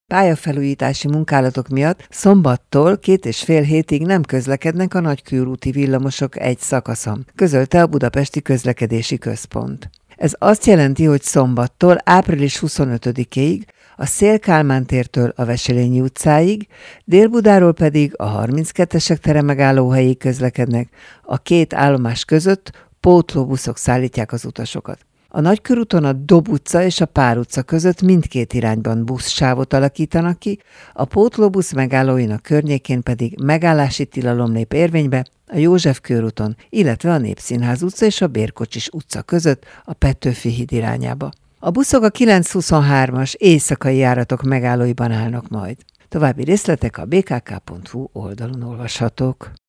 Pályafelújítási munkálatok miatt szombattól 2,5 hétig nem közlekednek a nagykörúti villamosok egy szakaszon, közölte a Budapesti Közlekedési Központ. Ez azt jelenti, hogy szombattól április 25-ig a Széll-Kálmán tértől a Veselényi utcáig, Dél-Budáról pedig a 32-esek tere megállóhelyig közlekednek, a két állomás között pótlóbuszok szállítják az utasokat. A Nagykörúton a Dob utca és a Pál utca között mindkét irányban buszsávot alakítanak ki, a pótlóbusz megállóinak környékén pedig megállási tilalom lép érvénybe a József körúton, illetve a Népszínház utca és a Bérkocsis utca között a Petőfi híd irányába. A buszok a 923-as éjszakai járatok megállóiban állnak majd. További részletek a bkk.hu oldalon olvashatók.